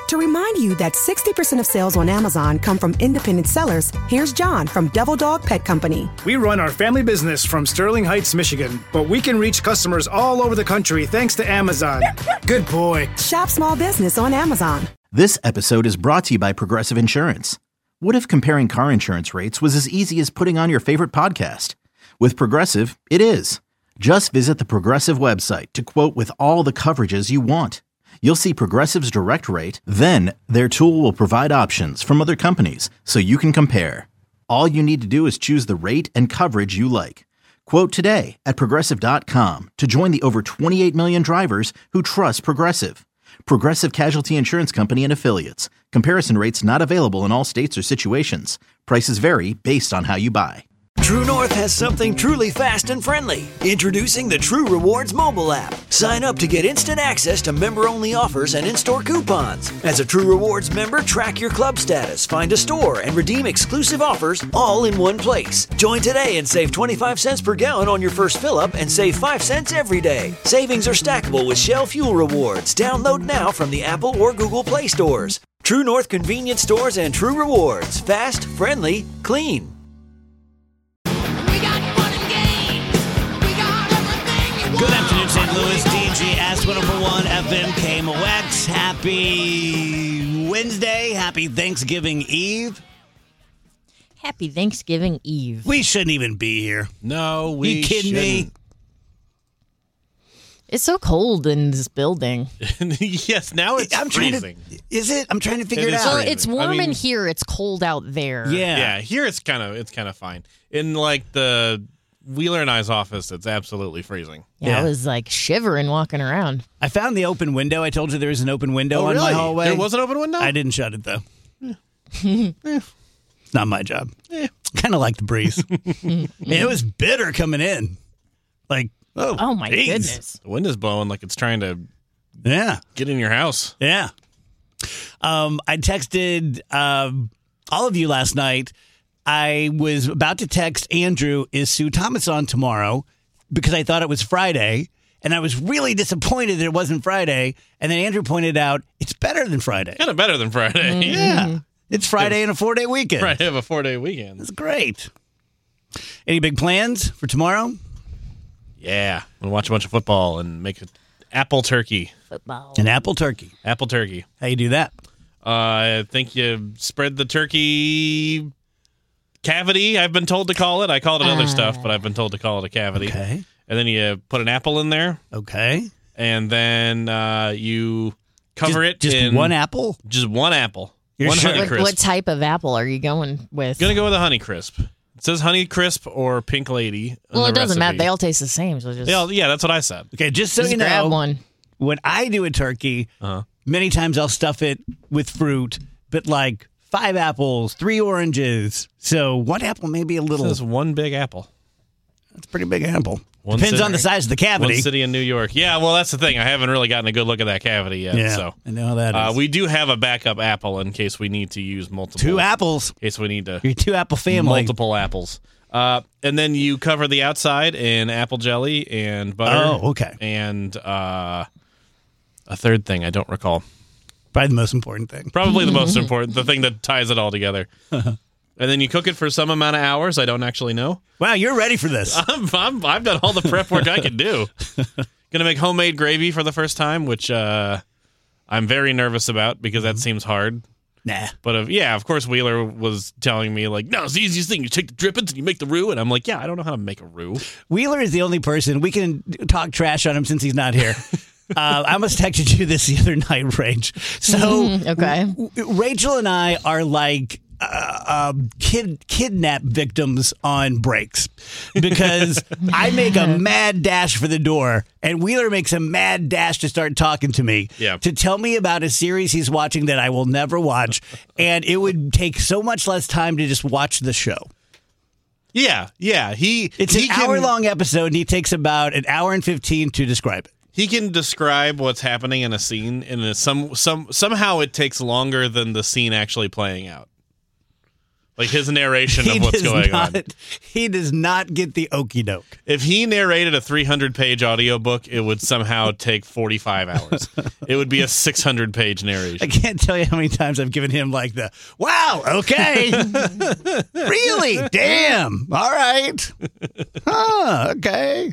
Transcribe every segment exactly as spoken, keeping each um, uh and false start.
To remind you that sixty percent of sales on Amazon come from independent sellers, here's John from Devil Dog Pet Company. We run our family business from Sterling Heights, Michigan, but we can reach customers all over the country thanks to Amazon. Good boy. Shop small business on Amazon. This episode is brought to you by Progressive Insurance. What if comparing car insurance rates was as easy as putting on your favorite podcast? With Progressive, it is. Just visit the Progressive website to quote with all the coverages you want. You'll see Progressive's direct rate, then their tool will provide options from other companies so you can compare. All you need to do is choose the rate and coverage you like. Quote today at Progressive dot com to join the over twenty-eight million drivers who trust Progressive. Progressive Casualty Insurance Company and Affiliates. Comparison rates not available in all states or situations. Prices vary based on how you buy. True North has something truly fast and friendly. Introducing the True Rewards mobile app. Sign up to get instant access to member-only offers and in-store coupons. As a True Rewards member, track your club status, find a store, and redeem exclusive offers all in one place. Join today and save twenty-five cents per gallon on your first fill-up and save five cents every day. Savings are stackable with Shell Fuel Rewards. Download now from the Apple or Google Play stores. True North convenience stores and True Rewards. Fast, friendly, clean. Good afternoon, Saint Louis. D G S one oh four point one F M K M O X. Happy Wednesday. Happy Thanksgiving Eve. Happy Thanksgiving Eve. We shouldn't even be here. No, we You kidding shouldn't. me? It's so cold in this building. Yes, now it's I'm trying freezing. to, is it? I'm trying to figure It it, is out. Well, it's warm I mean- in here. It's cold out there. Yeah. Yeah, here it's kind of it's kind of fine. In like the Wheeler and I's office, it's absolutely freezing. Yeah, Yeah. I was like shivering walking around. I found the open window. I told you there was an open window Oh, on my really? hallway. There was an open window? I didn't shut it, though. It's not my job. Kind of like the breeze. Man, it was bitter coming in. Like, oh, Oh my geez. goodness. The wind is blowing like it's trying to Yeah. get in your house. Yeah. Um, I texted um, all of you last night. I was about to text Andrew, is Sue Thomas on tomorrow? Because I thought it was Friday. And I was really disappointed that it wasn't Friday. And then Andrew pointed out, it's better than Friday. Kind of better than Friday. Yeah. It's Friday and a four-day weekend. Right, I have a four-day weekend. That's great. Any big plans for tomorrow? Yeah, I'm gonna watch a bunch of football and make an apple turkey. Football. An apple turkey. Apple turkey. How you do that? Uh, I think you spread the turkey cavity. I've been told to call it. I called it other Uh. stuff, but I've been told to call it a cavity. Okay. And then you put an apple in there, Okay. and then uh, you cover just, it Just in one apple? Just one apple. You're one sure? Honey What, Crisp. what type of apple are you going with? Gonna go with a Honey Crisp. It says Honey Crisp or Pink Lady. well, on it the doesn't matter. recipe. They all taste the same. So just, They all- yeah, that's what I said. Okay, just so just you know, grab one. when I do a turkey, Uh-huh. many times I'll stuff it with fruit, but like five apples, three oranges. So one apple may be a It little. says one big apple. That's a pretty big apple. One Depends city- on the size of the One cavity. city in New York. Yeah, well, that's the thing. I haven't really gotten a good look at that cavity yet. Yeah, So I know how that uh, is. we do have a backup apple in case we need to use multiple. Two apples. In case we need to Your two apple family. multiple apples. Uh, and then you cover the outside in apple jelly and butter. Oh, okay. And uh, a third thing I don't recall. Probably the most important thing. Probably the most important, the thing that ties it all together. And then you cook it for some amount of hours. I don't actually know. Wow, you're ready for this. I'm, I'm, I've done all the prep work I can do. Gonna make homemade gravy for the first time, which uh, I'm very nervous about because that seems hard. Nah. But uh, yeah, of course, Wheeler was telling me like, "No, it's the easiest thing. You take the drippings and you make the roux." And I'm like, "Yeah, I don't know how to make a roux." Wheeler is the only person we can talk trash on him since he's not here. uh, I almost texted you this the other night, Rach. So Okay. w- w- Rachel and I are like uh, um, kid kidnap victims on breaks because I make a mad dash for the door and Wheeler makes a mad dash to start talking to me Yeah. to tell me about a series he's watching that I will never watch, and it would take so much less time to just watch the show. Yeah, yeah. He It's he an can, hour long episode, and he takes about an hour and fifteen to describe it. He can describe what's happening in a scene, and some some somehow it takes longer than the scene actually playing out. Like his narration He of what's does going not, on. He does not get the okie doke. If he narrated a three hundred page audiobook, it would somehow take forty-five hours. It would be a six hundred page narration. I can't tell you how many times I've given him like the, wow, okay. Really? Damn. All right. Huh, okay.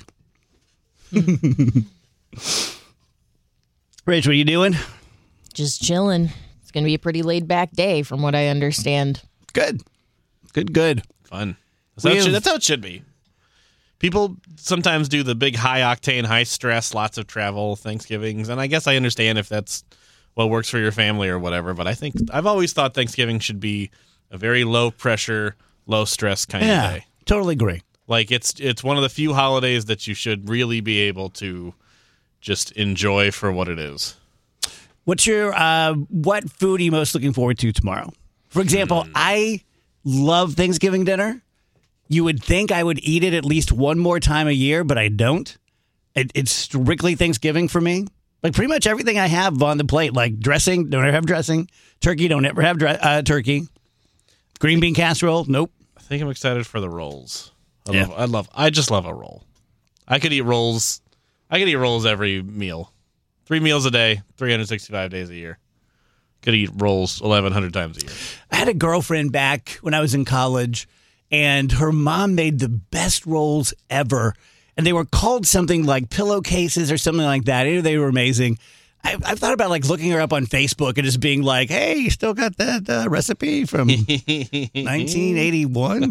Rich, what are you doing? Just chilling. It's going to be a pretty laid back day from what I understand. Good. Good, good. Fun. That's how, it We should, have- that's how it should be. People sometimes do the big high octane, high stress, lots of travel Thanksgivings, and I guess I understand if that's what works for your family or whatever, but I think I've always thought Thanksgiving should be a very low pressure, low stress kind Yeah, of day. totally agree. Like it's it's one of the few holidays that you should really be able to just enjoy for what it is. What's your, uh, what food are you most looking forward to tomorrow? For example, Hmm. I love Thanksgiving dinner. You would think I would eat it at least one more time a year, but I don't. It, it's strictly Thanksgiving for me. Like pretty much everything I have on the plate, like dressing, don't ever have dressing. Turkey, don't ever have dre- uh, turkey. Green bean casserole, nope. I think I'm excited for the rolls. I Yeah. love I love I just love a roll. I could eat rolls. I could eat rolls every meal. Three meals a day, three hundred sixty-five days a year. Could eat rolls eleven hundred times a year. I had a girlfriend back when I was in college, and her mom made the best rolls ever. And they were called something like pillowcases or something like that. They were amazing. I, I've thought about like looking her up on Facebook and just being like, hey, you still got that uh, recipe from nineteen eighty-one?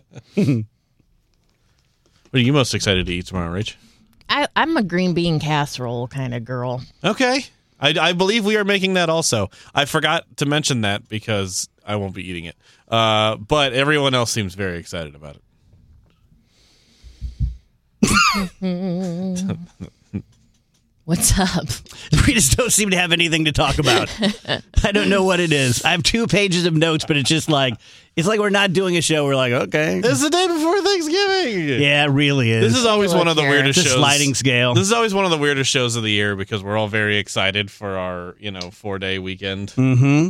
What are you most excited to eat tomorrow, Rach? I, I'm a green bean casserole kind of girl. Okay. I, I believe we are making that also. I forgot to mention that because I won't be eating it. Uh, but everyone else seems very excited about it. What's up? We just don't seem to have anything to talk about. I don't know what it is. I have two pages of notes, but it's just like, it's like we're not doing a show. We're like, okay. It's the day before Thanksgiving. Yeah, it really is. This is always Look one of the here. weirdest It's a shows. sliding scale. This is always one of the weirdest shows of the year because we're all very excited for our, you know, four day weekend. Mm-hmm.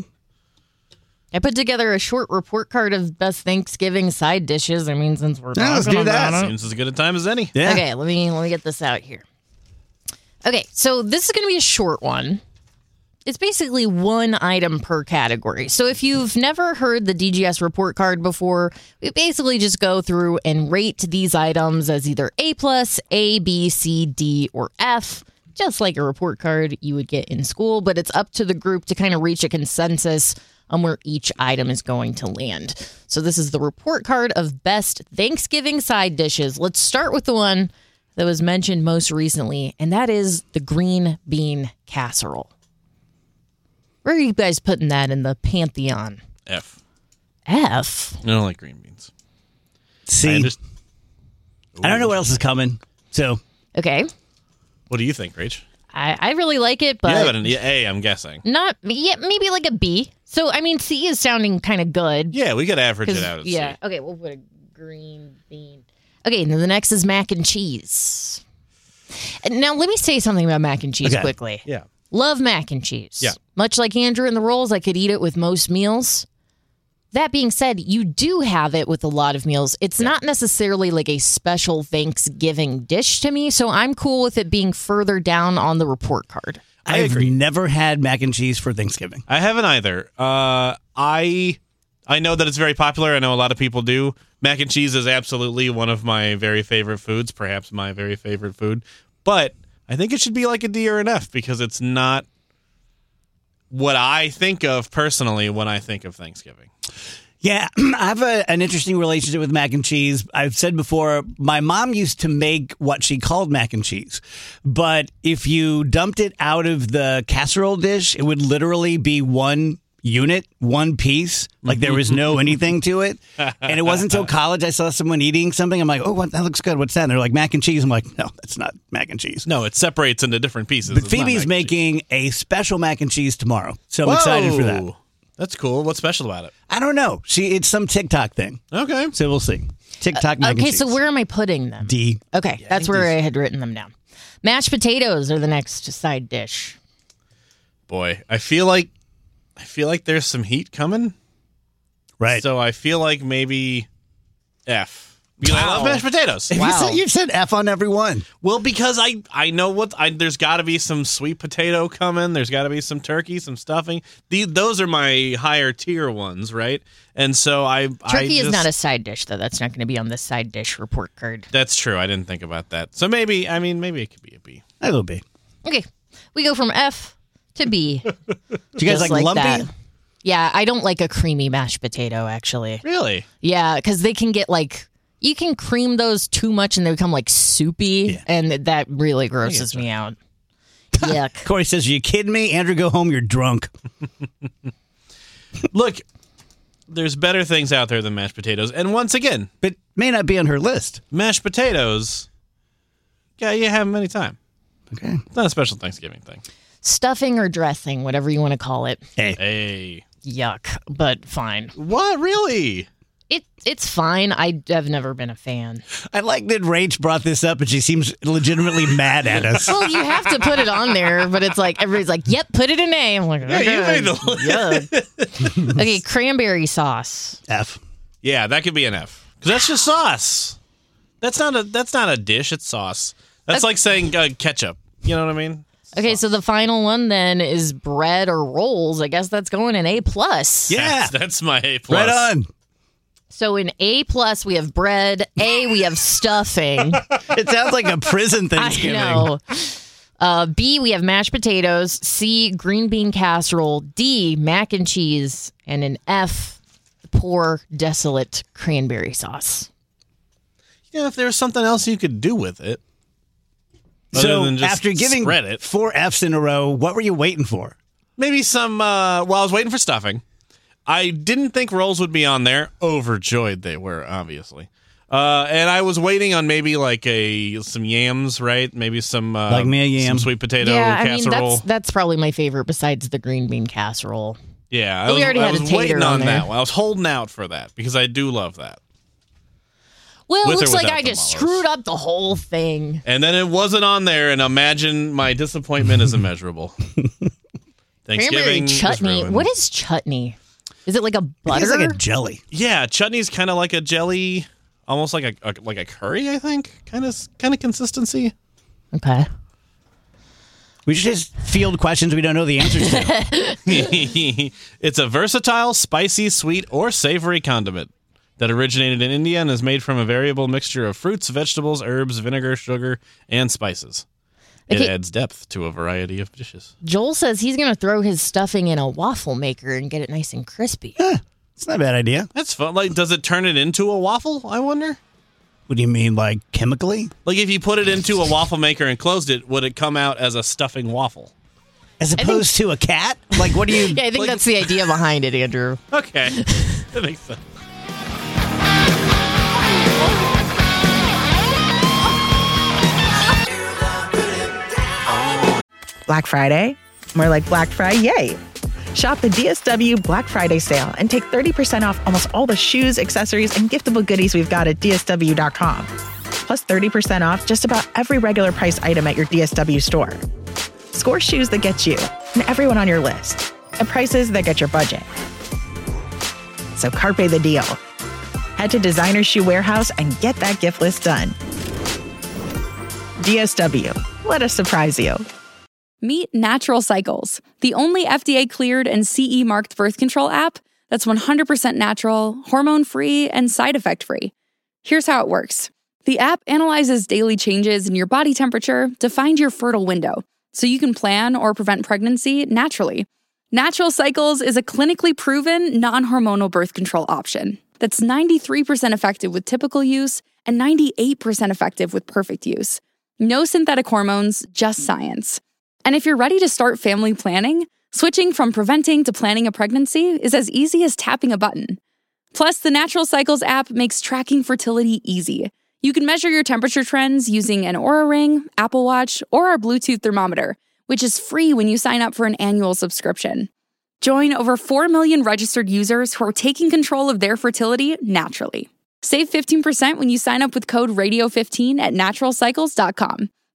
I put together a short report card of best Thanksgiving side dishes. I mean, since we're Yeah, let's talking do that. about it. Seems as good a time as any. Yeah. Okay, let me let me get this out here. Okay, so this is going to be a short one. It's basically one item per category. So if you've never heard the D G S report card before, we basically just go through and rate these items as either A plus, A, B, C, D, or F, just like a report card you would get in school. But it's up to the group to kind of reach a consensus on where each item is going to land. So this is the report card of best Thanksgiving side dishes. Let's start with the one that was mentioned most recently, and that is the green bean casserole. Where are you guys putting that in the pantheon? F. F? I don't like green beans. See, I, just, I don't know what else is coming. So, Okay. What do you think, Rach? I, I really like it, but You have it in A, I'm guessing. not, yeah, maybe like a B. So, I mean, C is sounding kind of good. Yeah, we could average 'Cause- it out. At yeah. C. Okay, we'll put a green bean. Okay, and then the next is mac and cheese. And now, let me say something about mac and cheese Okay. quickly. Yeah. Love mac and cheese. Yeah. Much like Andrew and the rolls, I could eat it with most meals. That being said, you do have it with a lot of meals. It's not necessarily like a special Thanksgiving dish to me, so I'm cool with it being further down on the report card. I I've agree. never had mac and cheese for Thanksgiving. I haven't either. Uh, I I know that it's very popular. I know a lot of people do. Mac and cheese is absolutely one of my very favorite foods, perhaps my very favorite food. But I think it should be like a D or an F because it's not what I think of personally when I think of Thanksgiving. Yeah, I have a, an interesting relationship with mac and cheese. I've said before, my mom used to make what she called mac and cheese. But if you dumped it out of the casserole dish, it would literally be one unit, one piece. Like there was no anything to it. And it wasn't until college I saw someone eating something. I'm like, oh, what, that looks good. What's that? And they're like, mac and cheese. I'm like, no, that's not mac and cheese. No, it separates into different pieces. But It's not Phoebe's mac and cheese. making a special mac and cheese tomorrow. So I'm excited for that. Whoa. That's cool. What's special about it? I don't know. She It's some TikTok thing. Okay. So we'll see. TikTok mac and Okay, cheese. so where am I putting them? D. Okay, that's where I had written them down. Mashed potatoes are the next side dish. Boy, I feel like I feel like there's some heat coming. Right. So I feel like maybe F. Because I love Wow. mashed potatoes. Have you said, you've said F on every one. Well, because I, I know what I, there's got to be some sweet potato coming. There's got to be some turkey, some stuffing. The, those are my higher tier ones, right? And so I Turkey I is just, not a side dish, though. That's not going to be on the side dish report card. That's true. I didn't think about that. So maybe I mean maybe it could be a B. A little B. Okay, we go from F to B. Do you guys Just like, lumpy? that. Yeah, I don't like a creamy mashed potato, actually. Really? Yeah, because they can get like, you can cream those too much and they become like soupy, Yeah. and that really grosses me out. Yuck. Corey says, "Are you kidding me? Andrew, go home. You're drunk." Look, there's better things out there than mashed potatoes. And once again, But may not be on her list. mashed potatoes, yeah, you have them anytime. Okay. It's not a special Thanksgiving thing. Stuffing or dressing, whatever you want to call it. Hey. Hey. Yuck, but fine. What? Really? It It's fine. I have never been a fan. I like that Rach brought this up and she seems legitimately mad at us. Well, you have to put it on there, but it's like, everybody's like, yep, put it in A. I'm like, Yeah, you okay. made the Yeah. Okay, cranberry sauce. F. Yeah, that could be an F. Because that's just sauce. That's not a that's not a dish, it's sauce. That's like saying uh, ketchup. You know what I mean? Okay, so the final one then is bread or rolls. I guess that's going in A plus. Yeah. That's, that's my A plus. Right on. So in A plus we have bread. A we have stuffing. It sounds like a prison I Thanksgiving. know. Uh, B we have mashed potatoes. C green bean casserole. D mac and cheese, and an F poor desolate cranberry sauce. Yeah, if there was something else you could do with it. Other So than just after giving spread it. four Fs in a row, what were you waiting for? Maybe some, uh, well, I was waiting for stuffing. I didn't think rolls would be on there. Overjoyed they were, obviously. Uh, and I was waiting on maybe like a some yams, right? Maybe some uh, Like me a yam. some sweet potato yeah, I mean casserole. that's that's probably my favorite besides the green bean casserole. yeah, I But we was, already I had a was tater waiting on on there. that one. I was holding out for that because I do love that. Well, it With or looks like without I the just mallows? screwed up the whole thing. And then it wasn't on there, and imagine my disappointment is immeasurable. Thanksgiving Cranberry was chutney. ruined. What is chutney? Is it like a butter? It's like a jelly. Yeah, chutney's kind of like a jelly, almost like a, a like a curry. I think kind of kind of consistency. okay. We should just field questions we don't know the answers to. It's a versatile, spicy, sweet, or savory condiment that originated in India and is made from a variable mixture of fruits, vegetables, herbs, vinegar, sugar, and spices. It Okay. adds depth to a variety of dishes. Joel says he's going to throw his stuffing in a waffle maker and get it nice and crispy. It's not a bad idea. That's fun. Like, does it turn it into a waffle? I wonder. What do you mean, like chemically? Like, if you put it into a waffle maker and closed it, would it come out as a stuffing waffle? As opposed to a cat? Like, what do you... Yeah, I think Like- that's the idea behind it, Andrew. Okay, that makes sense. Black Friday? More like Black Friday, yay! Shop the D S W Black Friday sale and take thirty percent off almost all the shoes, accessories, and giftable goodies we've got at D S W dot com. Plus thirty percent off just about every regular price item at your D S W store. Score shoes that get you and everyone on your list at prices that get your budget. So carpe the deal. Head to Designer Shoe Warehouse and get that gift list done. D S W. Let us surprise you. Meet Natural Cycles, the only F D A-cleared and C E marked birth control app that's one hundred percent natural, hormone-free, and side effect-free. Here's how it works. The app analyzes daily changes in your body temperature to find your fertile window, so you can plan or prevent pregnancy naturally. Natural Cycles is a clinically proven, non-hormonal birth control option that's ninety-three percent effective with typical use and ninety-eight percent effective with perfect use. No synthetic hormones, just science. And if you're ready to start family planning, switching from preventing to planning a pregnancy is as easy as tapping a button. Plus, the Natural Cycles app makes tracking fertility easy. You can measure your temperature trends using an Oura Ring, Apple Watch, or our Bluetooth thermometer, which is free when you sign up for an annual subscription. Join over four million registered users who are taking control of their fertility naturally. Save fifteen percent when you sign up with code radio fifteen at natural cycles dot com.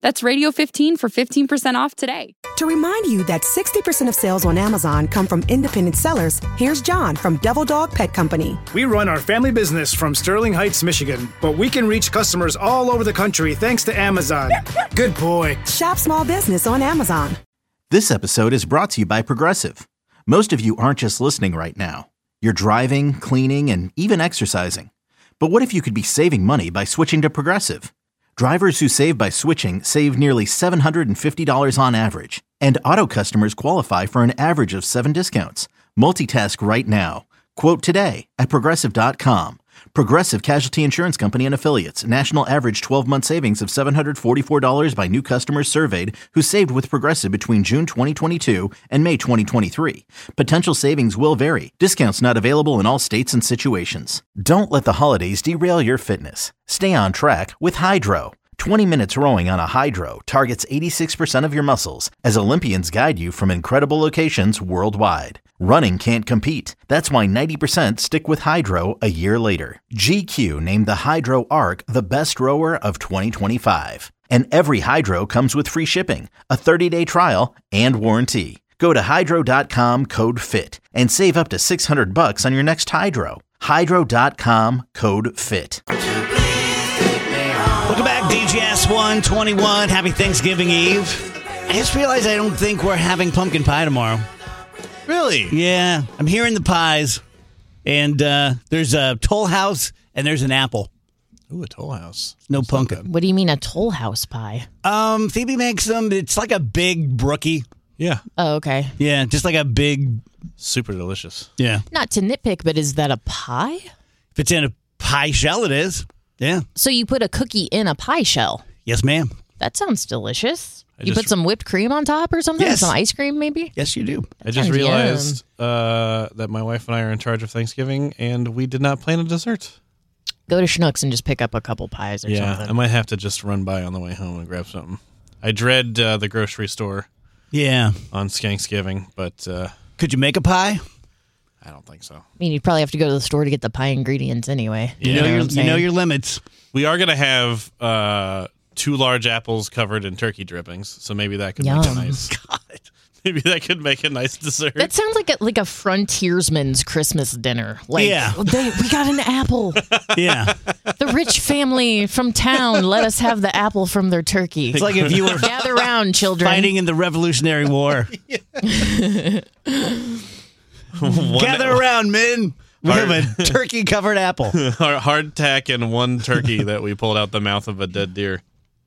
That's Radio fifteen for fifteen percent off today. To remind you that sixty percent of sales on Amazon come from independent sellers, here's John from Devil Dog Pet Company. We run our family business from Sterling Heights, Michigan, but we can reach customers all over the country thanks to Amazon. Good boy. Shop small business on Amazon. This episode is brought to you by Progressive. Most of you aren't just listening right now. You're driving, cleaning, and even exercising. But what if you could be saving money by switching to Progressive? Drivers who save by switching save nearly seven hundred fifty dollars on average. And auto customers qualify for an average of seven discounts. Multitask right now. Quote today at Progressive dot com. Progressive Casualty Insurance Company and Affiliates. National average twelve-month savings of seven hundred forty-four dollars by new customers surveyed who saved with Progressive between June twenty twenty-two and May twenty twenty-three. Potential savings will vary. Discounts not available in all states and situations. Don't let the holidays derail your fitness. Stay on track with Hydro. twenty minutes rowing on a Hydro targets eighty-six percent of your muscles as Olympians guide you from incredible locations worldwide. Running can't compete. That's why ninety percent stick with Hydro a year later. G Q named the Hydro Arc the best rower of twenty twenty-five. And every Hydro comes with free shipping, a thirty-day trial, and warranty. Go to hydro dot com, code FIT, and save up to six hundred bucks on your next Hydro. hydro dot com, code FIT. Welcome back, D G S one twenty-one. Happy Thanksgiving Eve. I just realized I don't think we're having pumpkin pie tomorrow. Really? Yeah, I'm hearing the pies, and uh, there's a Toll House, and there's an apple. Ooh, a Toll House. No That's pumpkin. What do you mean a Toll House pie? Um, Phoebe makes them. It's like a big brookie. Yeah. Oh, okay. Yeah, just like a big. Super delicious. Yeah. Not to nitpick, but is that a pie? If it's in a pie shell, it is. Yeah. So you put a cookie in a pie shell? Yes, ma'am. That sounds delicious. I You just- put some whipped cream on top or something? Yes. Some ice cream, maybe? Yes, you do. I just sounds realized uh, that my wife and I are in charge of Thanksgiving, and we did not plan a dessert. Go to Schnucks and just pick up a couple pies or Yeah, something. I might have to just run by on the way home and grab something. I dread uh, the grocery store Yeah. on Thanksgiving, but uh, Could you make a pie? I don't think so. I mean, you'd probably have to go to the store to get the pie ingredients anyway. You Yeah. know what your I'm you saying? know your limits. We are going to have uh, two large apples covered in turkey drippings, so maybe that could make Yum. a nice. God, maybe that could make a nice dessert. That sounds like a, like a frontiersman's Christmas dinner. Like, Yeah. they, we got an apple. Yeah. The rich family from town let us have the apple from their turkey. It's like if you were Gather round, children. fighting in the Revolutionary War. One- Gather around, men. We have a turkey-covered apple. Hard- hardtack and one turkey that we pulled out the mouth of a dead deer.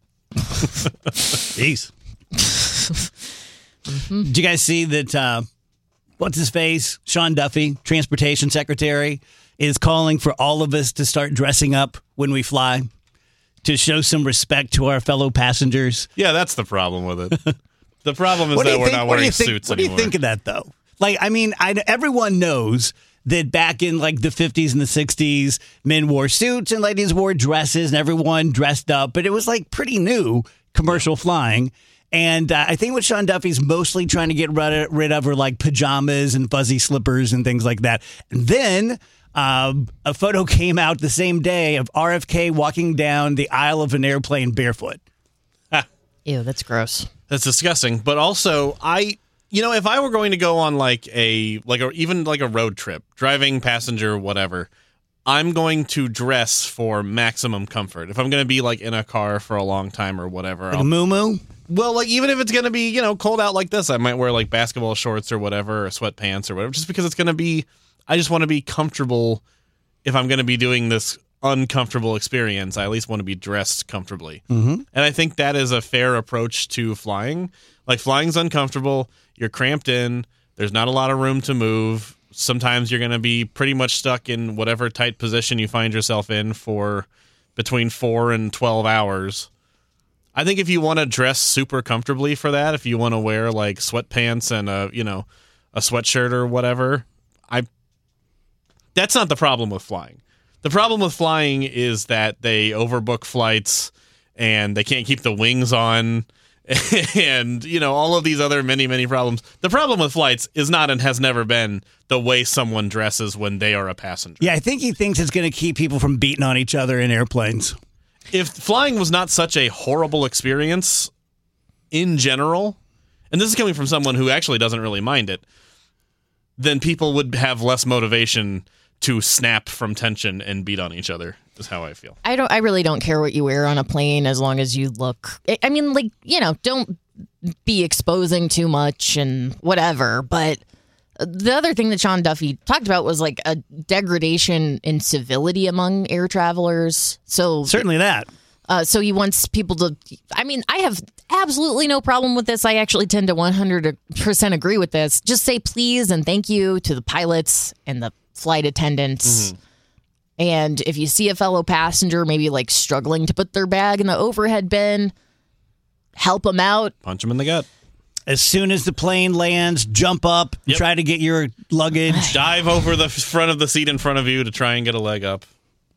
Jeez. Did you guys see that, uh, what's his face? Sean Duffy, Transportation Secretary, is calling for all of us to start dressing up when we fly to show some respect to our fellow passengers. Yeah, that's the problem with it. The problem is What do that you we're think- not what do wearing you think- suits What do anymore. you think of that, though? Like, I mean, I, everyone knows that back in like the fifties and the sixties, men wore suits and ladies wore dresses and everyone dressed up, but it was like pretty new commercial flying. And uh, I think what Sean Duffy's mostly trying to get rid, rid of are like pajamas and fuzzy slippers and things like that. And then um, a photo came out the same day of R F K walking down the aisle of an airplane barefoot. Ew, that's gross. That's disgusting. But also, I, you know, if I were going to go on like a, like a, even like a road trip, driving passenger, whatever, I'm going to dress for maximum comfort. If I'm going to be like in a car for a long time or whatever. Like I'll- a moo-moo? Well, like even if it's going to be, you know, cold out like this, I might wear like basketball shorts or whatever, or sweatpants or whatever, just because it's going to be, I just want to be comfortable. If I'm going to be doing this uncomfortable experience, I at least want to be dressed comfortably. Mm-hmm. And I think that is a fair approach to flying. Like flying's uncomfortable. You're cramped in. There's not a lot of room to move. Sometimes you're going to be pretty much stuck in whatever tight position you find yourself in for between four and twelve hours. I think if you want to dress super comfortably for that, if you want to wear like sweatpants and a, you know, a sweatshirt or whatever, I that's not the problem with flying. The problem with flying is that they overbook flights and they can't keep the wings on and, you know, all of these other many, many problems. The problem with flights is not and has never been the way someone dresses when they are a passenger. Yeah, I think he thinks it's going to keep people from beating on each other in airplanes. if flying was not such a horrible experience in general, and this is coming from someone who actually doesn't really mind it, then people would have less motivation to snap from tension and beat on each other, is how I feel. I don't. I really don't care what you wear on a plane as long as you look. I mean, like, you know, don't be exposing too much and whatever. But the other thing that Sean Duffy talked about was like a degradation in civility among air travelers. So Certainly that. Uh, so he wants people to, I mean, I have absolutely no problem with this. I actually tend to one hundred percent agree with this. Just say please and thank you to the pilots and the flight attendants. Mm-hmm. And if you see a fellow passenger maybe like struggling to put their bag in the overhead bin, help them out. Punch them in the gut. As soon as the plane lands, jump up, yep. try to get your luggage. Dive over the front of the seat in front of you to try and get a leg up.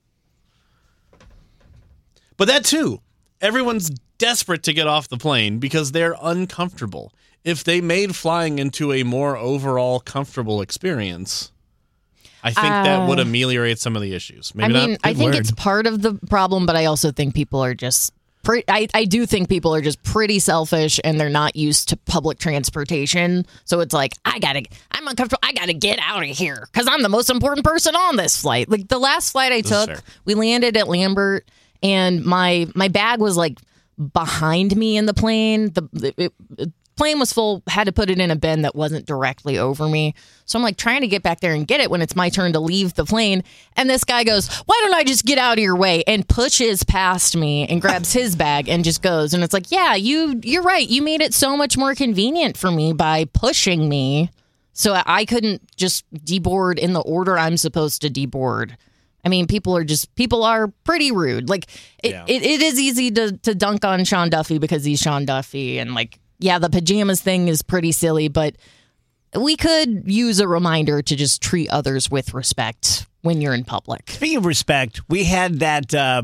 But that too, everyone's desperate to get off the plane because they're uncomfortable. If they made flying into a more overall comfortable experience, I think uh, that would ameliorate some of the issues. Maybe I mean, not. I think word. It's part of the problem, but I also think people are just... Pre- I, I do think people are just pretty selfish and they're not used to public transportation. So it's like, I gotta, I'm uncomfortable. I gotta get out of here because I'm the most important person on this flight. Like the last flight I took, we landed at Lambert and my my bag was like behind me in the plane. The, the it, it, plane was full, had to put it in a bin that wasn't directly over me. So I'm like trying to get back there and get it when it's my turn to leave the plane. And this guy goes, why don't I just get out of your way? And pushes past me and grabs his bag and just goes. And it's like, yeah, you, you're right. You made it so much more convenient for me by pushing me. So I couldn't just deboard in the order I'm supposed to deboard. I mean, people are just, people are pretty rude. Like it, yeah. it, it is easy to, to dunk on Sean Duffy because he's Sean Duffy and like, yeah, the pajamas thing is pretty silly, but we could use a reminder to just treat others with respect when you're in public. Speaking of respect, we had that uh,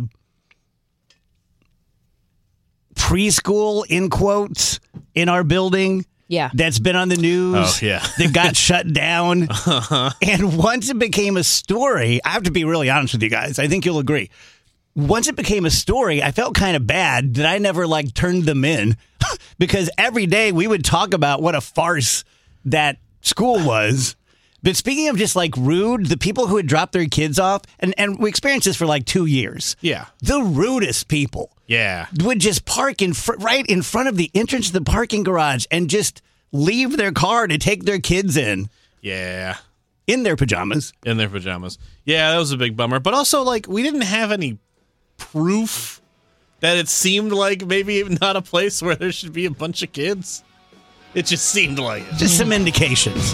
preschool, in quotes, in our building. Yeah. That's been on the news. Oh, yeah. That got shut down. Uh-huh. And once it became a story, I have to be really honest with you guys. I think you'll agree. Once it became a story, I felt kind of bad that I never like turned them in because every day we would talk about what a farce that school was. But speaking of just like rude, the people who had dropped their kids off, and, and we experienced this for like two years. Yeah. The rudest people. Yeah. Would just park in fr- right in front of the entrance to the parking garage and just leave their car to take their kids in. Yeah. In their pajamas. In their pajamas. Yeah, that was a big bummer. But also, like, we didn't have any proof that it seemed like maybe not a place where there should be a bunch of kids. It just seemed like it. Just some indications.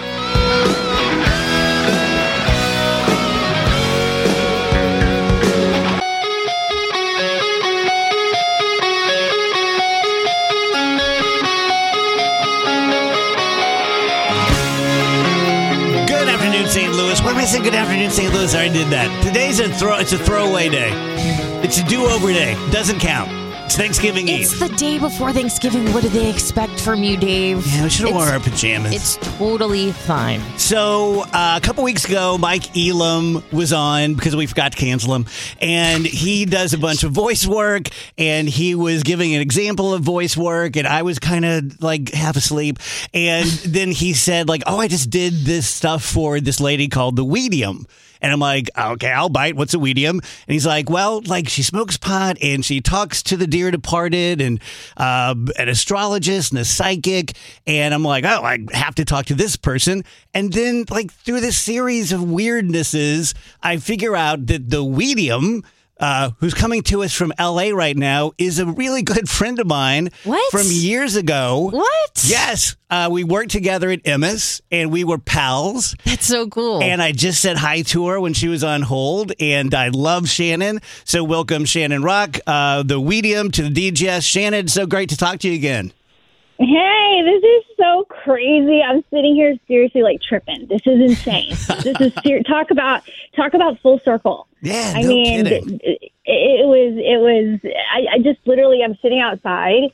Saint Louis. What am I saying? Good afternoon, Saint Louis. I already did that. Today's a throw. It's a throwaway day. It's a do-over day. Doesn't count. It's Thanksgiving it's Eve. It's the day before Thanksgiving. What do they expect from you, Dave? Yeah, we should have worn our pajamas. It's totally fine. So uh, a couple weeks ago, Mike Elam was on because we forgot to cancel him, and he does a bunch of voice work, and he was giving an example of voice work, and I was kind of like half asleep, and then he said like, "Oh, I just did this stuff for this lady called the Weedium." And I'm like, okay, I'll bite. What's a Weedium? And he's like, well, like she smokes pot and she talks to the dear departed and uh, an astrologist and a psychic. And I'm like, oh, I have to talk to this person. And then like through this series of weirdnesses, I figure out that the Weedium, Uh, who's coming to us from L A right now, is a really good friend of mine what? from years ago. What? Yes. Uh, we worked together at Emmis, and we were pals. That's so cool. And I just said hi to her when she was on hold, and I love Shannon. So welcome, Shannon Rock, uh, the Weedium to the D G S. Shannon, so great to talk to you again. Hey, this is so crazy. I'm sitting here seriously like tripping. This is insane. This is ser- talk about talk about full circle. Yeah, I no mean, kidding. It, it was it was. I, I just literally I'm sitting outside,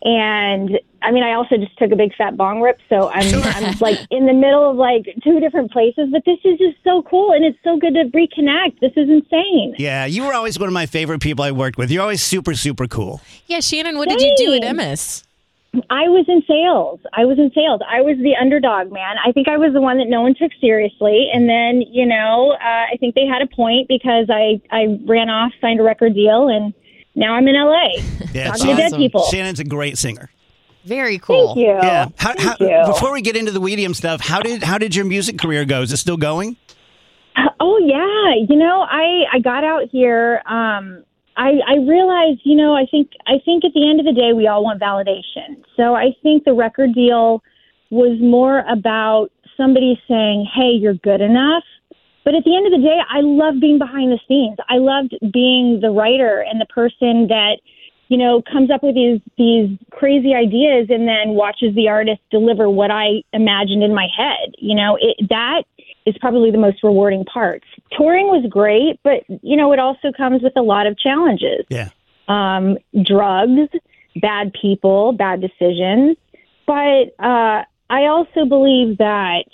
And I mean, I also just took a big fat bong rip, so I'm, I'm like in the middle of like two different places. But this is just so cool, and it's so good to reconnect. This is insane. Yeah, you were always one of my favorite people I worked with. You're always super, super cool. Yeah, Shannon, what did you do at Emmis? I was in sales. I was in sales. I was the underdog, man. I think I was the one that no one took seriously. And then, you know, uh, I think they had a point because I, I ran off, signed a record deal, and now I'm in L A Yeah, talking to dead people. Shannon's a great singer. Very cool. Thank you. Yeah. How, Thank how, you. Before we get into the Weedium stuff, how did how did your music career go? Is it still going? Oh, yeah. You know, I, I got out here. Um, I, I realized, you know, I think I think at the end of the day, we all want validation. So I think the record deal was more about somebody saying, hey, you're good enough. But at the end of the day, I love being behind the scenes. I loved being the writer and the person that, you know, comes up with these these crazy ideas and then watches the artist deliver what I imagined in my head. You know, it, that is probably the most rewarding part. Touring was great, but, you know, it also comes with a lot of challenges. Yeah. Um, drugs, bad people, bad decisions. But uh, I also believe that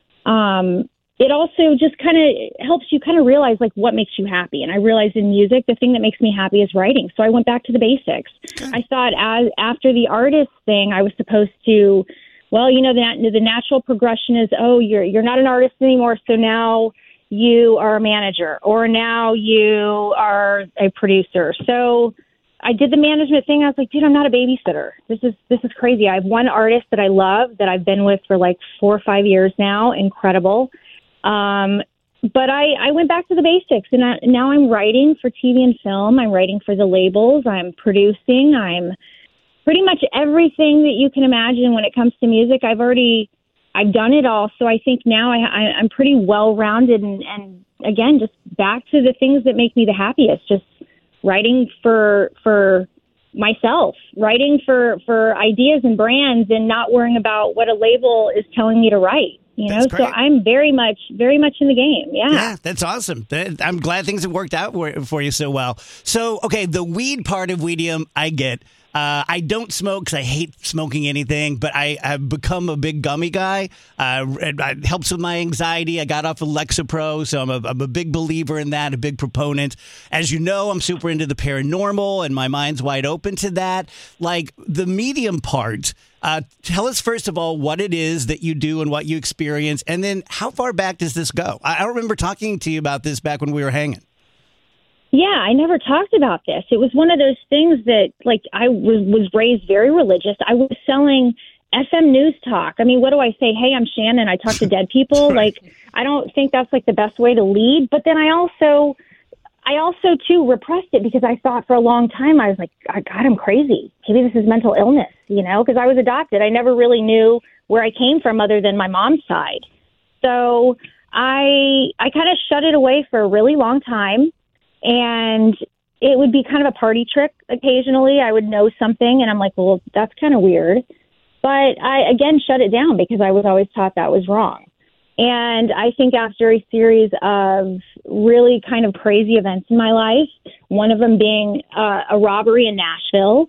um, it also just kind of helps you kind of realize, like, what makes you happy. And I realized in music, the thing that makes me happy is writing. So I went back to the basics. Okay. I thought as after the artist thing, I was supposed to, well, you know, the, the natural progression is, oh, you're you're not an artist anymore, so now you are a manager, or now you are a producer. So I did the management thing. I was like, dude, I'm not a babysitter. This is this is crazy. I have one artist that I love that I've been with for like four or five years now. Incredible. Um, but I, I went back to the basics, and I, now I'm writing for T V and film. I'm writing for the labels. I'm producing. I'm pretty much everything that you can imagine when it comes to music. I've already, I've done it all. So I think now I, I, I'm pretty well-rounded and, and again, just back to the things that make me the happiest, just writing for, for myself, writing for, for ideas and brands and not worrying about what a label is telling me to write. You know, so I'm very much, very much in the game. Yeah. Yeah, that's awesome. I'm glad things have worked out for, for you so well. So, okay, the weed part of Weedium, I get. Uh, I don't smoke because I hate smoking anything, but I have become a big gummy guy. Uh, it, it helps with my anxiety. I got off of Lexapro, so I'm a, I'm a big believer in that, a big proponent. As you know, I'm super into the paranormal, and my mind's wide open to that. Like the medium part, uh, tell us first of all what it is that you do and what you experience, and then how far back does this go? I, I remember talking to you about this back when we were hanging. Yeah, I never talked about this. It was one of those things that, like, I was, was raised very religious. I was selling F M news talk. I mean, what do I say? Hey, I'm Shannon. I talk to dead people. Like, I don't think that's, like, the best way to lead. But then I also, I also, too, repressed it because I thought for a long time, I was like, God, I'm crazy. Maybe this is mental illness, you know, because I was adopted. I never really knew where I came from other than my mom's side. So I, I kind of shut it away for a really long time. And it would be kind of a party trick occasionally. I would know something, and I'm like, well, that's kind of weird. But I, again, shut it down because I was always taught that was wrong. And I think after a series of really kind of crazy events in my life, one of them being uh, a robbery in Nashville,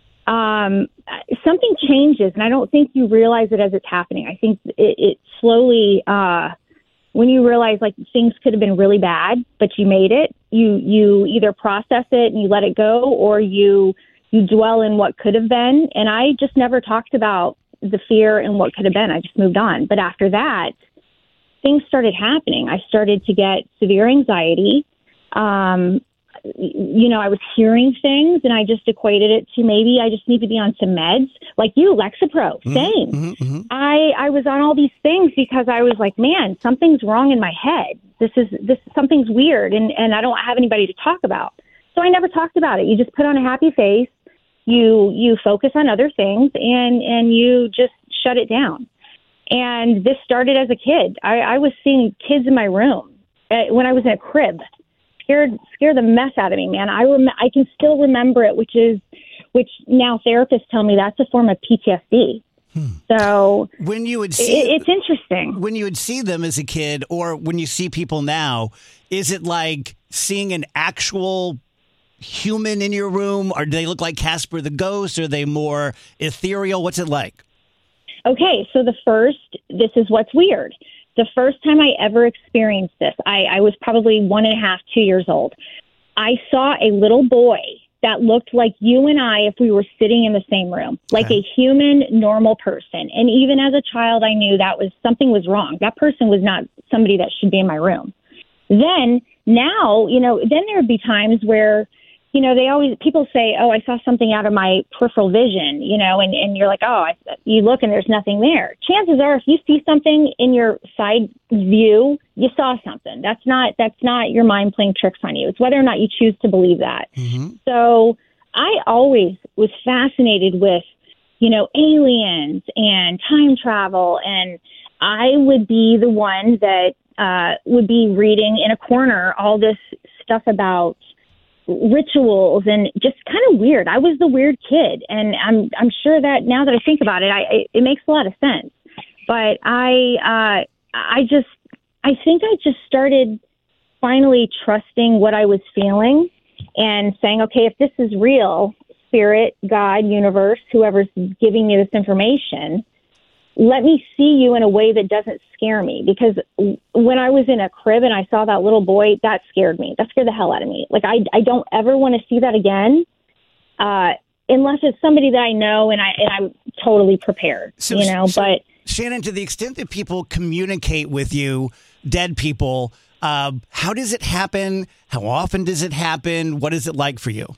um, something changes. And I don't think you realize it as it's happening. I think it, it slowly... Uh, when you realize like things could have been really bad, but you made it, you you either process it and you let it go, or you you dwell in what could have been. And I just never talked about the fear and what could have been. I just moved on. But after that, things started happening. I started to get severe anxiety. Um, you know, I was hearing things, and I just equated it to maybe I just need to be on some meds, like you, Lexapro. Same. Mm-hmm, mm-hmm. I I was on all these things because I was like, man, something's wrong in my head. This is this something's weird, and and I don't have anybody to talk about. So I never talked about it. You just put on a happy face. You you focus on other things, and and you just shut it down. And this started as a kid. I, I was seeing kids in my room uh, when I was in a crib. Scared, scared the mess out of me, man. I rem- I can still remember it, which is, which now therapists tell me that's a form of P T S D. Hmm. So when you would see, it, it's interesting. When you would see them as a kid, or when you see people now, is it like seeing an actual human in your room? Or do they look like Casper the Ghost? Are they more ethereal? What's it like? Okay, so the first, this is what's weird. The first time I ever experienced this, I, I was probably one and a half, two years old. I saw a little boy that looked like you and I if we were sitting in the same room, like okay. a human, normal person. And even as a child, I knew that was something was wrong. That person was not somebody that should be in my room. Then now, you know, then there would be times where, you know, they always, people say, oh, I saw something out of my peripheral vision, you know, and, and you're like, oh, I, you look and there's nothing there. Chances are if you see something in your side view, you saw something. That's not, that's not your mind playing tricks on you. It's whether or not you choose to believe that. Mm-hmm. So I always was fascinated with, you know, aliens and time travel. And I would be the one that uh, would be reading in a corner all this stuff about rituals and just kind of weird. I was the weird kid, and I'm I'm sure that now that I think about it, I it, it makes a lot of sense. But I uh, I just I think I just started finally trusting what I was feeling and saying, okay, if this is real, spirit, God, universe, whoever's giving me this information, let me see you in a way that doesn't scare me. Because when I was in a crib and I saw that little boy, that scared me. That scared the hell out of me. Like, I, I don't ever want to see that again, uh, unless it's somebody that I know and, I, and I'm totally prepared, so, you know, so, but Shannon, to the extent that people communicate with you, dead people, uh, how does it happen? How often does it happen? What is it like for you?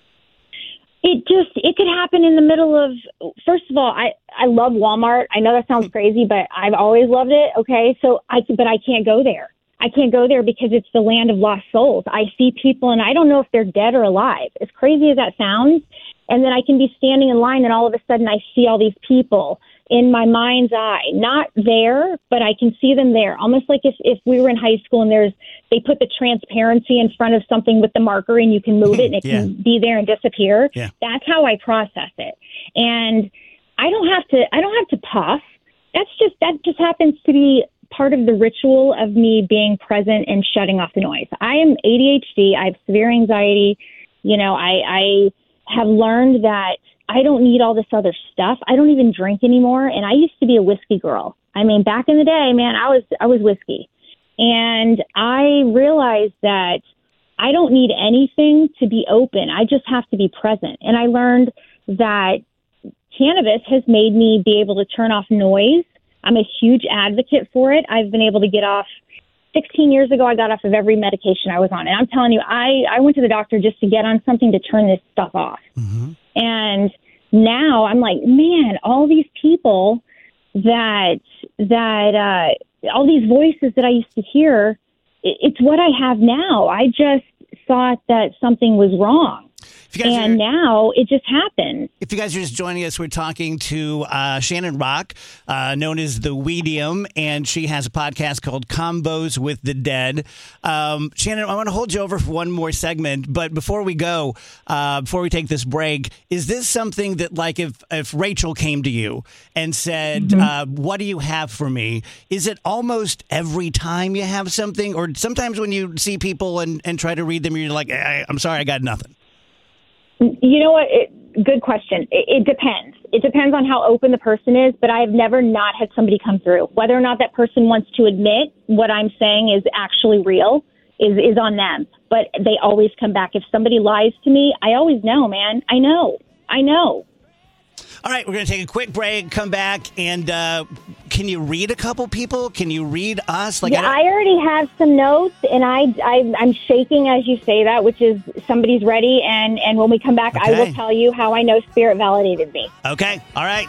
It just, it could happen in the middle of, first of all, I, I love Walmart. I know that sounds crazy, but I've always loved it. Okay. So I, but I can't go there. I can't go there because it's the land of lost souls. I see people and I don't know if they're dead or alive, as crazy as that sounds. And then I can be standing in line and all of a sudden I see all these people in my mind's eye, not there, but I can see them there. Almost like if, if we were in high school and there's, they put the transparency in front of something with the marker and you can move it and it yeah. can be there and disappear. Yeah. That's how I process it. And I don't have to, I don't have to puff. That's just, that just happens to be part of the ritual of me being present and shutting off the noise. I am A D H D. I have severe anxiety. You know, I, I have learned that I don't need all this other stuff. I don't even drink anymore. And I used to be a whiskey girl. I mean, back in the day, man, I was, I was whiskey. And I realized that I don't need anything to be open. I just have to be present. And I learned that cannabis has made me be able to turn off noise. I'm a huge advocate for it. I've been able to get off. sixteen years ago, I got off of every medication I was on. And I'm telling you, I, I went to the doctor just to get on something to turn this stuff off. Mm-hmm. And now I'm like, man, all these people that, that, uh, all these voices that I used to hear, it, it's what I have now. I just thought that something was wrong. And are, now it just happened. If you guys are just joining us, we're talking to uh, Shannon Rock, uh, known as the Weedium, and she has a podcast called Combos with the Dead. Um, Shannon, I want to hold you over for one more segment, but before we go, uh, before we take this break, is this something that, like, if, if Rachel came to you and said, mm-hmm. uh, what do you have for me? Is it almost every time you have something? Or sometimes when you see people and, and try to read them, you're like, I, I'm sorry, I got nothing. You know what? It, good question. It, it depends. It depends on how open the person is, but I've never not had somebody come through. Whether or not that person wants to admit what I'm saying is actually real is, is on them. But they always come back. If somebody lies to me, I always know, man. I know. I know. All right, we're going to take a quick break, come back, and uh, can you read a couple people? Can you read us? Like, yeah, I, I already have some notes, and I, I, I'm shaking as you say that, which is somebody's ready, and, and when we come back, okay. I will tell you how I know Spirit validated me. Okay, all right.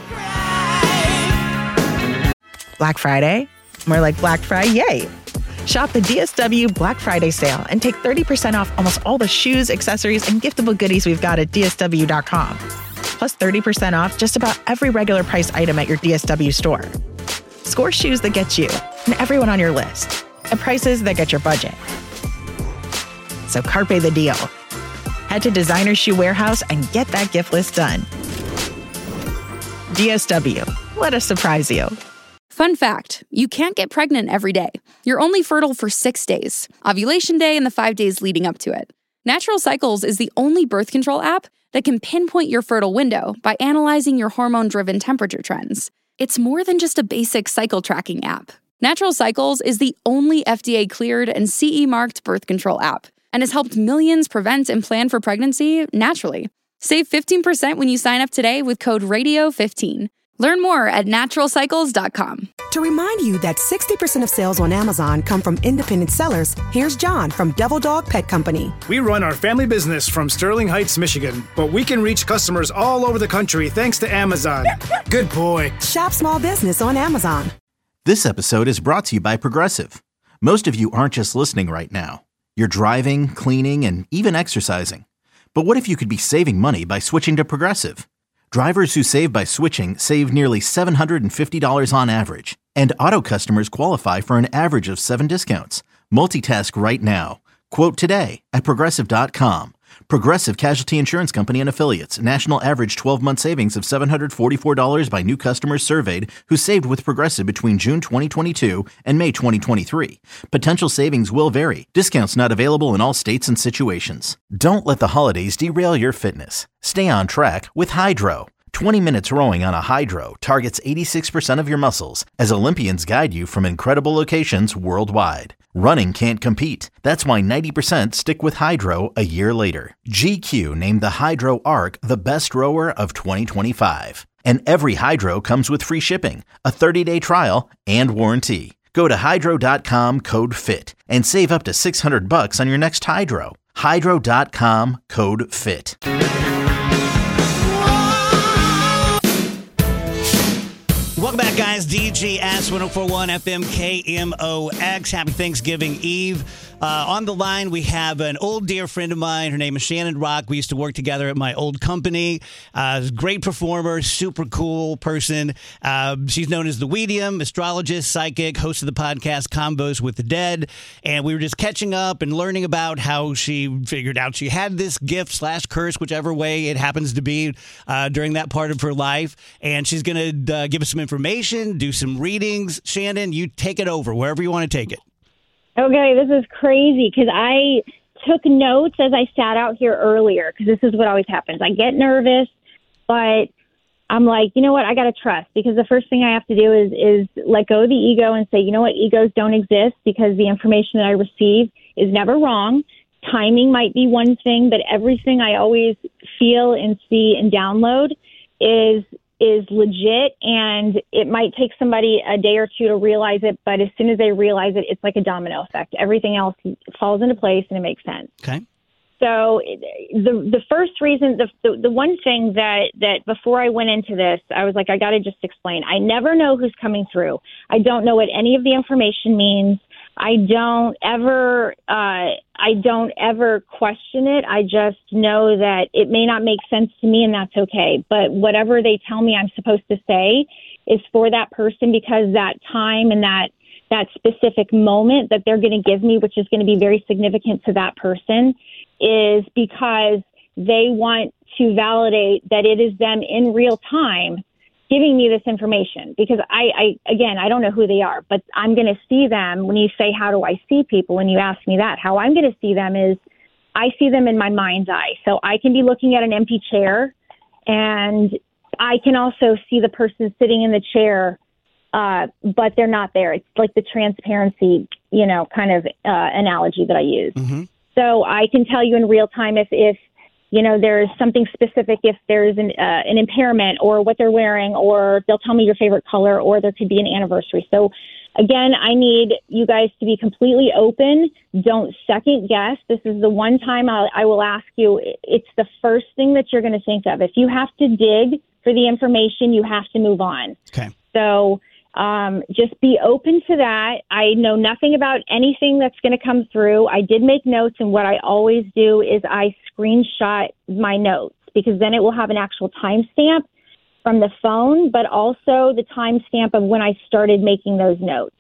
Black Friday? More like Black Friday, yay! Shop the D S W Black Friday sale and take thirty percent off almost all the shoes, accessories, and giftable goodies we've got at D S W dot com. Plus thirty percent off just about every regular price item at your D S W store. Score shoes that get you and everyone on your list at prices that get your budget. So carpe the deal. Head to Designer Shoe Warehouse and get that gift list done. D S W. Let us surprise you. Fun fact, you can't get pregnant every day. You're only fertile for six days, ovulation day and the five days leading up to it. Natural Cycles is the only birth control app that can pinpoint your fertile window by analyzing your hormone-driven temperature trends. It's more than just a basic cycle tracking app. Natural Cycles is the only F D A-cleared and C E-marked birth control app and has helped millions prevent and plan for pregnancy naturally. Save fifteen percent when you sign up today with code radio fifteen. Learn more at natural cycles dot com. To remind you that sixty percent of sales on Amazon come from independent sellers, here's John from Devil Dog Pet Company. We run our family business from Sterling Heights, Michigan, but we can reach customers all over the country thanks to Amazon. Good boy. Shop small business on Amazon. This episode is brought to you by Progressive. Most of you aren't just listening right now. You're driving, cleaning, and even exercising. But what if you could be saving money by switching to Progressive? Drivers who save by switching save nearly seven hundred fifty dollars on average. And auto customers qualify for an average of seven discounts. Multitask right now. Quote today at Progressive dot com. Progressive Casualty Insurance Company and Affiliates. National average twelve-month savings of seven hundred forty-four dollars by new customers surveyed who saved with Progressive between June twenty twenty-two and May twenty twenty-three. Potential savings will vary. Discounts not available in all states and situations. Don't let the holidays derail your fitness. Stay on track with Hydro. twenty minutes rowing on a Hydro targets eighty-six percent of your muscles as Olympians guide you from incredible locations worldwide. Running can't compete. That's why ninety percent stick with Hydro a year later. G Q named the Hydro Arc the best rower of twenty twenty-five. And every Hydro comes with free shipping, a thirty-day trial, and warranty. Go to hydro dot com, code FIT, and save up to six hundred bucks on your next Hydro. hydro dot com, code FIT. Welcome back, guys. D G S one oh four point one F M K M O X. Happy Thanksgiving Eve. Uh, on the line, we have an old dear friend of mine. Her name is Shannon Rock. We used to work together at my old company. Uh, great performer, super cool person. Uh, she's known as the Medium, astrologist, psychic, host of the podcast Convos with the Dead. And we were just catching up and learning about how she figured out she had this gift slash curse, whichever way it happens to be, uh, during that part of her life. And she's going to uh, give us some information, do some readings. Shannon, you take it over, wherever you want to take it. Okay, this is crazy because I took notes as I sat out here earlier because this is what always happens. I get nervous, but I'm like, you know what? I got to trust because the first thing I have to do is is let go of the ego and say, you know what? Egos don't exist because the information that I receive is never wrong. Timing might be one thing, but everything I always feel and see and download is is legit, and it might take somebody a day or two to realize it, but as soon as they realize it, it's like a domino effect. Everything else falls into place, and it makes sense. Okay. So the the first reason, the, the the one thing that, that before I went into this, I was like, I got to just explain. I never know who's coming through. I don't know what any of the information means. I don't ever, uh, I don't ever question it. I just know that it may not make sense to me, and that's okay. But whatever they tell me I'm supposed to say is for that person because that time and that that specific moment that they're going to give me, which is going to be very significant to that person, is because they want to validate that it is them in real time giving me this information because I, I, again, I don't know who they are, but I'm going to see them. When you say, how do I see people? When you ask me that, how I'm going to see them is I see them in my mind's eye. So I can be looking at an empty chair and I can also see the person sitting in the chair, uh, but they're not there. It's like the transparency, you know, kind of, uh, analogy that I use. Mm-hmm. So I can tell you in real time if, if, you know, there's something specific, if there's an, uh, an impairment or what they're wearing, or they'll tell me your favorite color, or there could be an anniversary. So again, I need you guys to be completely open. Don't second guess. This is the one time I'll, I will ask you, it's the first thing that you're going to think of. If you have to dig for the information, you have to move on. Okay. So Um, just be open to that. I know nothing about anything that's going to come through. I did make notes, and what I always do is I screenshot my notes because then it will have an actual timestamp from the phone, but also the timestamp of when I started making those notes.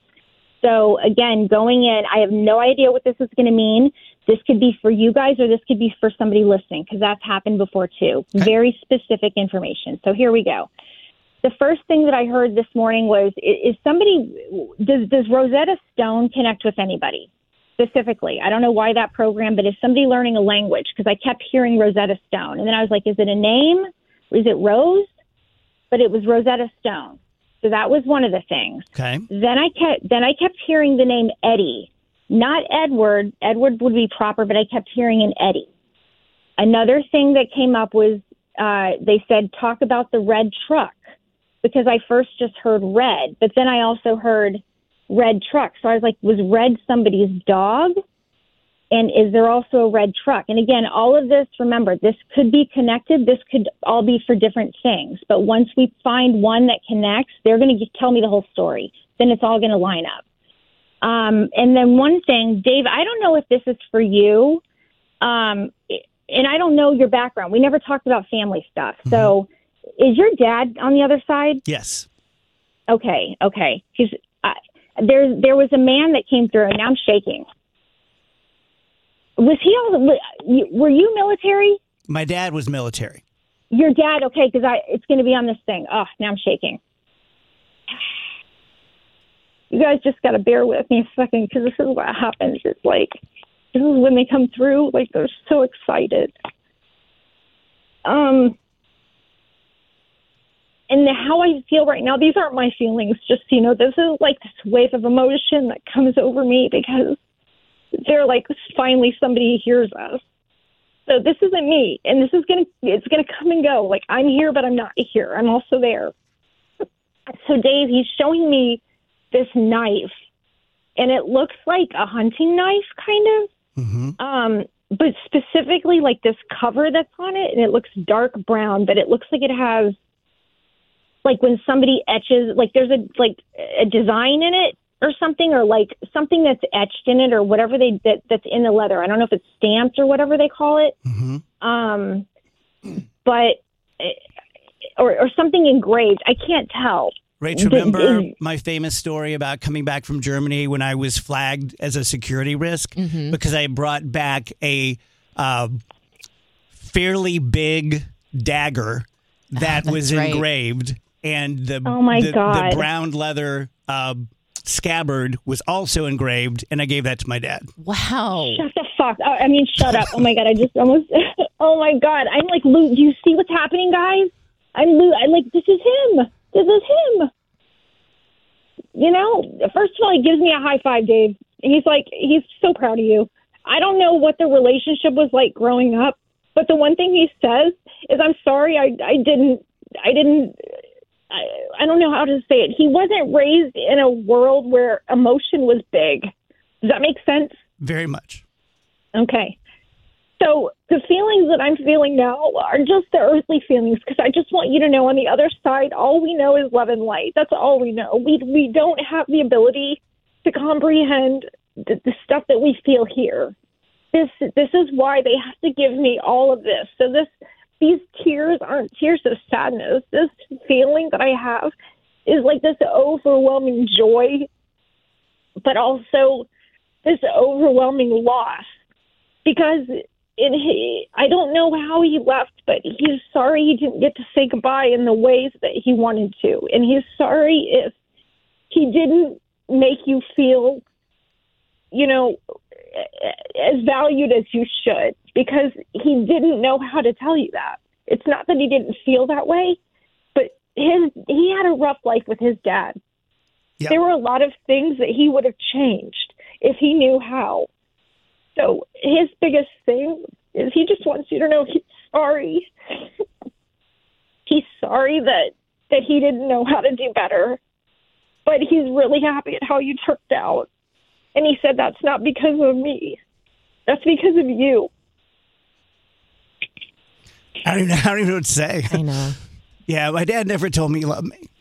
So again, going in, I have no idea what this is going to mean. This could be for you guys or this could be for somebody listening because that's happened before too. Okay. Very specific information. So here we go. The first thing that I heard this morning was, is somebody, does, does Rosetta Stone connect with anybody? specifically. I don't know why that program, but is somebody learning a language? Because I kept hearing Rosetta Stone. And then I was like, is it a name? Is it Rose? But it was Rosetta Stone. So that was one of the things. Okay. Then I kept then I kept hearing the name Eddie. Not Edward. Edward would be proper, but I kept hearing an Eddie. Another thing that came up was uh, they said, talk about the red truck, because I first just heard red, but then I also heard red truck. So I was like, was red somebody's dog? And is there also a red truck? And again, all of this, remember, this could be connected. This could all be for different things. But once we find one that connects, they're going to tell me the whole story. Then it's all going to line up. Um, and then one thing, Dave, I don't know if this is for you. Um, and I don't know your background. We never talked about family stuff. Mm-hmm. So is your dad on the other side? Yes. Okay. Okay. He's, uh, there, there was a man that came through, and now I'm shaking. Was he all, were you military? My dad was military. Your dad, okay, because I it's going to be on this thing. Oh, now I'm shaking. You guys just got to bear with me a second, because this is what happens. It's like, this is when they come through, like they're so excited. Um, and the, how I feel right now, these aren't my feelings, just, you know, this is like this wave of emotion that comes over me, because they're like, finally somebody hears us. So this isn't me, and this is going to, it's going to come and go. Like, I'm here, but I'm not here. I'm also there. So Dave, he's showing me this knife, and it looks like a hunting knife, kind of. Mm-hmm. Um, but specifically like this cover that's on it, and it looks dark brown, but it looks like it has, like when somebody etches, like there's a, like a design in it, or something, or like something that's etched in it, or whatever they that, that's in the leather. I don't know if it's stamped or whatever they call it. Mm-hmm. Um, but or or something engraved. I can't tell. Rach, remember my famous story about coming back from Germany when I was flagged as a security risk mm-hmm. because I brought back a uh, fairly big dagger that oh, was right. engraved, and the oh my the, God. the brown leather. Uh, scabbard was also engraved, and I gave that to my dad. Wow. Shut the fuck up. I mean, shut up. Oh my God. I just almost, oh my God. I'm like, Lou, do you see what's happening, guys? I'm Lou. I'm like, this is him. This is him. You know, first of all, he gives me a high five, Dave. And he's like, he's so proud of you. I don't know what the relationship was like growing up, but the one thing he says is, I'm sorry. I, I didn't, I didn't, I, I don't know how to say it. He wasn't raised in a world where emotion was big. Does that make sense? Very much. Okay. So the feelings that I'm feeling now are just the earthly feelings, because I just want you to know, on the other side, all we know is love and light. That's all we know. We we don't have the ability to comprehend the, the stuff that we feel here. This this is why they have to give me all of this. So this these tears aren't tears of sadness. This feeling that I have is like this overwhelming joy, but also this overwhelming loss, because in he, I don't know how he left, but he's sorry he didn't get to say goodbye in the ways that he wanted to. And he's sorry if he didn't make you feel, you know, as valued as you should, because he didn't know how to tell you that. It's not that he didn't feel that way, but his he had a rough life with his dad. Yep. There were a lot of things that he would have changed if he knew how. So his biggest thing is he just wants you to know he's sorry. He's sorry that, that he didn't know how to do better, but he's really happy at how you turned out. And he said, that's not because of me. That's because of you. I don't, know, I don't even know what to say. I know. Yeah, my dad never told me he loved me.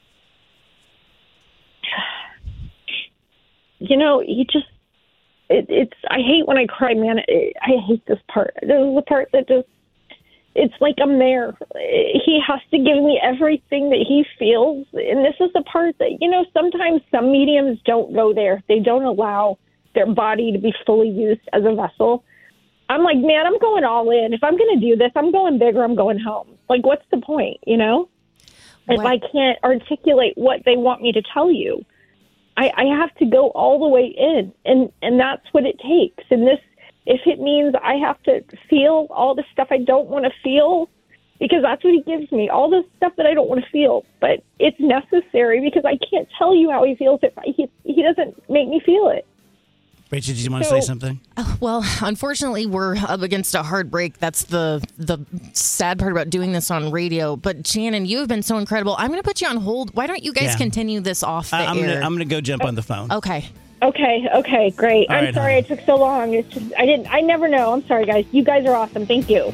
You know, he just, it, it's, I hate when I cry, man. It, I hate this part. This is the part that just, it's like I'm there. He has to give me everything that he feels. And this is the part that, you know, sometimes some mediums don't go there. They don't allow their body to be fully used as a vessel. I'm like, man, I'm going all in. If I'm going to do this, I'm going big or I'm going home. Like, what's the point, you know? If I can't articulate what they want me to tell you. I, I have to go all the way in, and, and that's what it takes. And this, if it means I have to feel all the stuff I don't want to feel, because that's what he gives me, all the stuff that I don't want to feel, but it's necessary because I can't tell you how he feels if I, he, he doesn't make me feel it. Rachel, did you want to So- say something? Oh, well, unfortunately, we're up against a hard break. That's the the sad part about doing this on radio. But Shannon, you have been so incredible. I'm going to put you on hold. Why don't you guys Yeah. continue this off the I, I'm air? gonna I'm gonna go jump on the phone. Okay. Okay, okay, great. All I'm right, sorry honey. it took so long. It's just, I didn't, I never know. I'm sorry, guys. You guys are awesome. Thank you.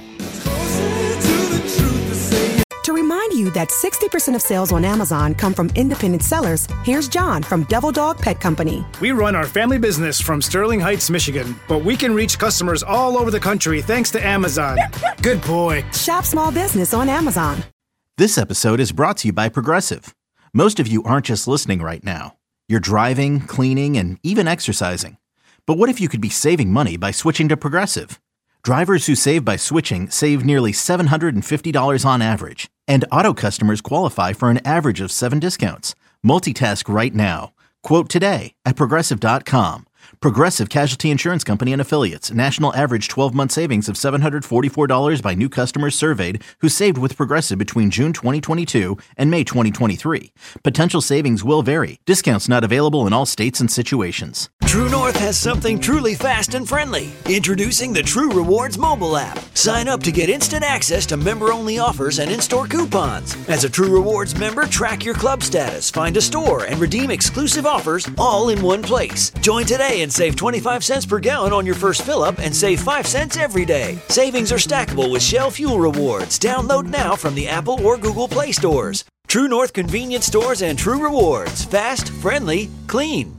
To remind you that sixty percent of sales on Amazon come from independent sellers, here's John from Devil Dog Pet Company. We run our family business from Sterling Heights, Michigan, but we can reach customers all over the country thanks to Amazon. Good boy. Shop small business on Amazon. This episode is brought to you by Progressive. Most of you aren't just listening right now. You're driving, cleaning, and even exercising. But what if you could be saving money by switching to Progressive? Drivers who save by switching save nearly seven hundred fifty dollars on average. And auto customers qualify for an average of seven discounts. Multitask right now. Quote today at Progressive dot com. Progressive Casualty Insurance Company and Affiliates. National average twelve-month savings of seven hundred forty-four dollars by new customers surveyed who saved with Progressive between June twenty twenty-two and May twenty twenty-three. Potential savings will vary. Discounts not available in all states and situations. True North has something truly fast and friendly. Introducing the True Rewards mobile app. Sign up to get instant access to member-only offers and in-store coupons. As a True Rewards member, track your club status, find a store, and redeem exclusive offers all in one place. Join today and save twenty-five cents per gallon on your first fill-up and save five cents every day. Savings are stackable with Shell Fuel Rewards. Download now from the Apple or Google Play stores. True North convenience stores and True Rewards. Fast, friendly, clean.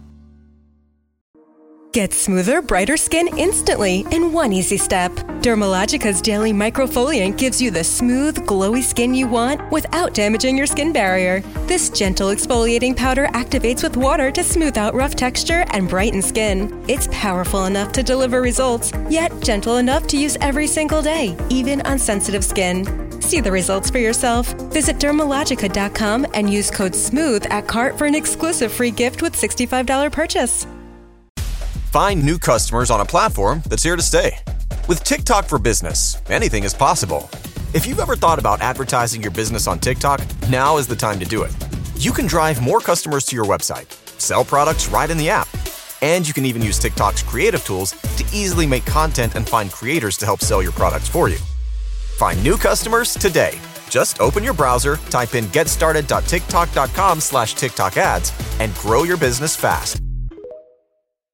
Get smoother, brighter skin instantly in one easy step. Dermalogica's Daily Microfoliant gives you the smooth, glowy skin you want without damaging your skin barrier. This gentle exfoliating powder activates with water to smooth out rough texture and brighten skin. It's powerful enough to deliver results, yet gentle enough to use every single day, even on sensitive skin. See the results for yourself. Visit Dermalogica dot com and use code SMOOTH at cart for an exclusive free gift with sixty-five dollars purchase. Find new customers on a platform that's here to stay. With TikTok for Business, anything is possible. If you've ever thought about advertising your business on TikTok, now is the time to do it. You can drive more customers to your website, sell products right in the app, and you can even use TikTok's creative tools to easily make content and find creators to help sell your products for you. Find new customers today. Just open your browser, type in getstarted dot tiktok dot com slash TikTok ads, and grow your business fast.